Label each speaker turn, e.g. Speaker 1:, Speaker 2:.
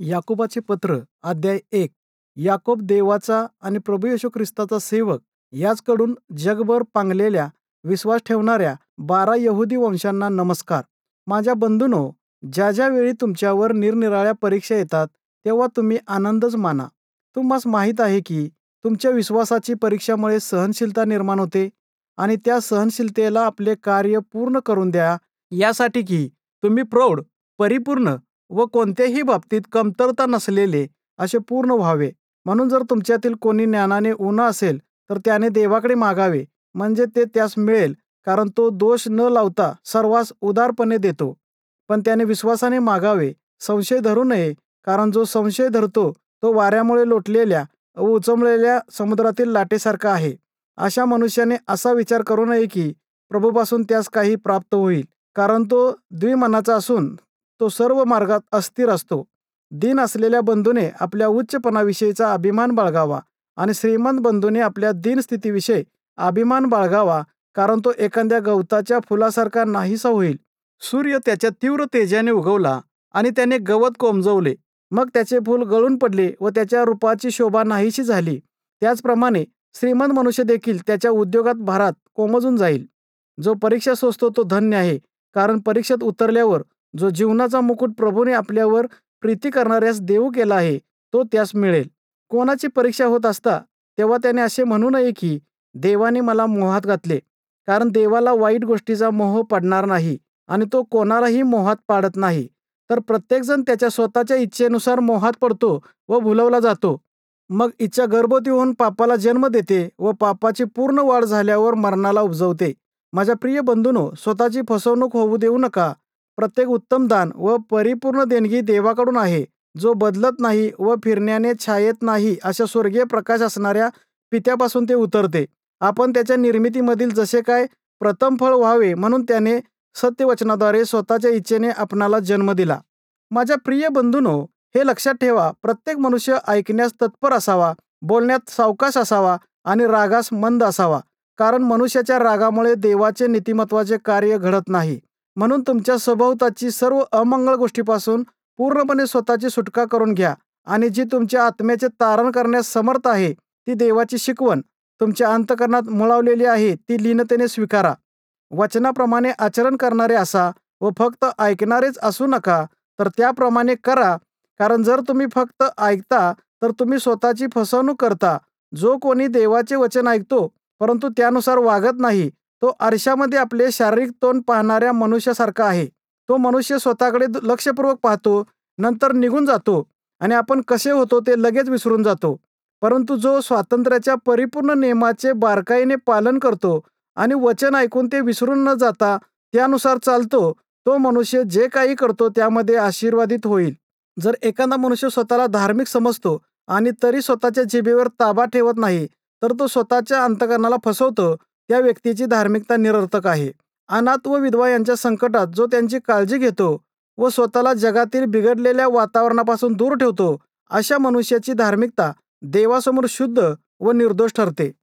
Speaker 1: याकोबाचे पत्र अध्याय 1. याकोब देवाचा आणि प्रभू येशू ख्रिस्ताचा सेवक याचकडून जगभर पांगलेल्या विश्वास ठेवणाऱ्या 12 यहुदी वंशांना नमस्कार. माझ्या बंधूंनो, ज्या ज्या वेळी तुमच्यावर निरनिराळ्या परीक्षा येतात तेव्हा तुम्ही आनंदच माना. तुम्हास माहीत आहे की तुमच्या विश्वासाची परीक्षामुळे सहनशीलता निर्माण होते आणि त्या सहनशीलतेला आपले कार्य पूर्ण करून द्या, यासाठी की तुम्ही प्रौढ, परिपूर्ण व कोणत्याही बाबतीत कमतरता नसलेले असे पूर्ण व्हावे. म्हणून जर तुमच्यातील कोणी ज्ञानाने उणा असेल तर त्याने देवाकडे मागावे, म्हणजे ते त्यास मिळेल, कारण तो दोष न लावता सर्वांस उदारपणे देतो. पण त्याने विश्वासाने मागावे, संशय धरू नये, कारण जो संशय धरतो तो वाऱ्यामुळे लोटलेल्या व उचमळलेल्या समुद्रातील लाटेसारखा आहे. अशा मनुष्याने असा विचार करू नये की प्रभूपासून त्यास काही प्राप्त होईल, कारण तो द्विमनाचा असून तो सर्व मार्गात अस्थिर असतो. दीन असलेल्या बंधूने आपल्या उच्चपणाविषयीचा अभिमान बाळगावा आणि श्रीमंत बंधूने आपल्या दीनस्थितीविषयी अभिमान बाळगावा, कारण तो एखाद्या गवताच्या फुलासारखा नाहीसा होईल. सूर्य त्याच्या तीव्र तेजाने उगवला आणि त्याने गवत कोमजवले, मग त्याचे फूल गळून पडले व त्याच्या रूपाची शोभा नाहीशी झाली. त्याचप्रमाणे श्रीमंत मनुष्य देखील त्याच्या उद्योगात भारात कोमजून जाईल. जो परीक्षा सोसतो तो धन्य आहे, कारण परीक्षेत उतरल्यावर जो जीवनाचा मुकुट प्रभूने आपल्यावर प्रीती करणाऱ्यास देऊ केला आहे तो त्यास मिळेल. कोणाची परीक्षा होत असता तेव्हा त्याने असे म्हणू नये की देवाने मला मोहात घातले, कारण देवाला वाईट गोष्टीचा मोह पडणार नाही आणि तो कोणालाही मोहात पाडत नाही. तर प्रत्येकजण त्याच्या स्वतःच्या इच्छेनुसार मोहात पडतो व भुलवला जातो. मग इच्छा गर्भवती होऊन पापाला जन्म देते व पापाची पूर्ण वाढ झाल्यावर मरणाला उपजवते. माझ्या प्रिय बंधूंनो, स्वतःची फसवणूक होऊ देऊ नका. प्रत्येक उत्तम दान व परिपूर्ण देणगी देवाकडून आहे, जो बदलत नाही व फिरण्याने छायेत नाही अशा स्वर्गीय प्रकाश असणाऱ्या पित्यापासून ते उतरते. आपण त्याच्या निर्मितीमधील जसे काय प्रथम फळ व्हावे म्हणून त्याने सत्यवचनाद्वारे स्वतःच्या इच्छेने आपणाला जन्म दिला. माझ्या प्रिय बंधूंनो, हे लक्षात ठेवा, प्रत्येक मनुष्य ऐकण्यास तत्पर असावा, बोलण्यात सावकाश असावा आणि रागास मंद असावा, कारण मनुष्याच्या रागामुळे देवाचे नीतिमत्वाचे कार्य घडत नाही. म्हणून तुमच्या सभोवताची सर्व अमंगळ गोष्टीपासून पूर्णपणे स्वतःची सुटका करून घ्या आणि जी तुमच्या आत्म्याचे तारण करण्यास समर्थ आहे ती देवाची शिकवण तुमच्या अंतःकरणात मुळावलेली आहे ती लीनतेने स्वीकारा. वचनाप्रमाणे आचरण करणारे असा व फक्त ऐकणारेच असू नका, तर त्याप्रमाणे करा, कारण जर तुम्ही फक्त ऐकता तर तुम्ही स्वतःची फसवणूक करता. जो कोणी देवाचे वचन ऐकतो परंतु त्यानुसार वागत नाही तो आरशामध्ये आपले शारीरिक तोंड पाहणाऱ्या मनुष्यासारखा आहे. तो मनुष्य स्वतःकडे लक्षपूर्वक पाहतो, नंतर निघून जातो आणि आपण कसे होतो ते लगेच विसरून जातो. परंतु जो स्वातंत्र्याच्या परिपूर्ण नियमाचे बारकाईने पालन करतो आणि वचन ऐकून ते विसरून न जाता त्यानुसार चालतो, तो मनुष्य जे काही करतो त्यामध्ये आशीर्वादित होईल. जर एखादा मनुष्य स्वतःला धार्मिक समजतो आणि तरी स्वतःच्या जिभेवर ताबा ठेवत नाही, तर तो स्वतःच्या अंतःकरणाला फसवतो. त्या व्यक्तीची धार्मिकता निरर्थक आहे. अनाथ व विधवा यांच्या संकटात जो त्यांची काळजी घेतो व स्वतःला जगातील बिघडलेल्या वातावरणापासून दूर ठेवतो, अशा मनुष्याची धार्मिकता देवासमोर शुद्ध व निर्दोष ठरते.